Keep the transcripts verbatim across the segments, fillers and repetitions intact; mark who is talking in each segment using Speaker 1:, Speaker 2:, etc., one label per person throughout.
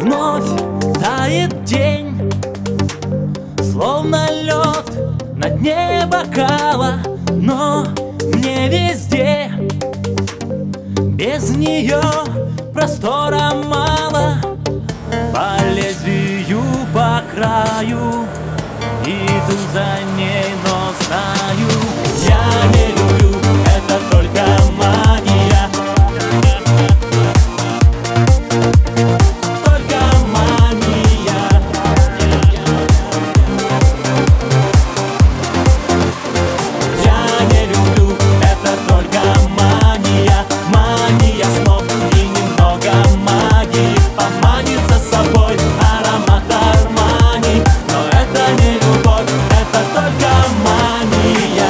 Speaker 1: Вновь тает день, словно лед на дне бокала, но мне везде без нее простора мало. По лезвию, по краю иду за ней, но знаю, я не люблю, это только магия. Только магия. Я не люблю, это только магия. Магия снов и немного магии. Поманит за собой аромат Армани. Но это не любовь, это только мания.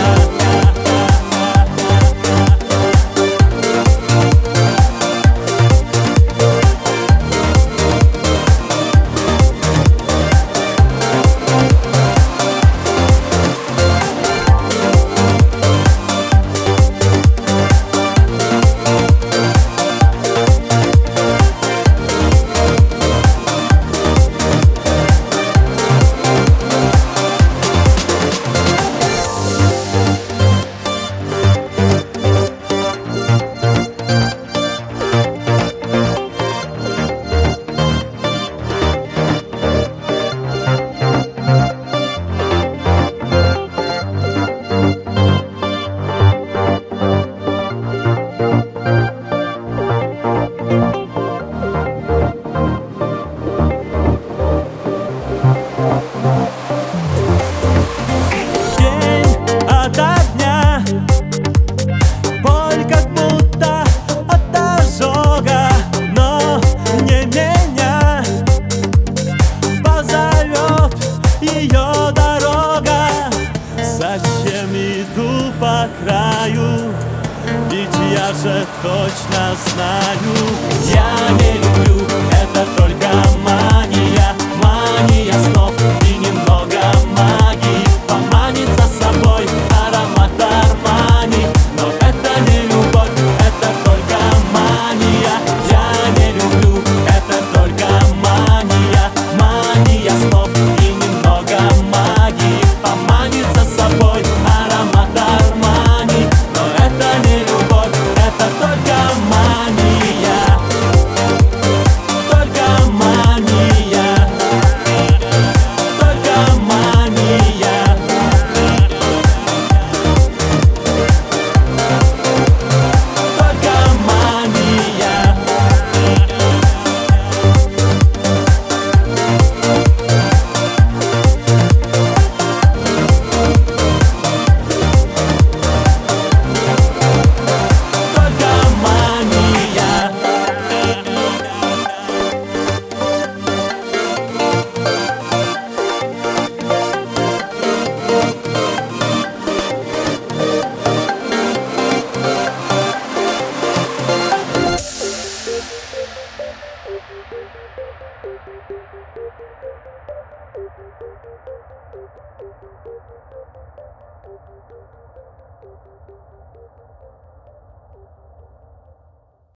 Speaker 1: Ее дорога, зачем иду по краю? Ведь я же точно знаю,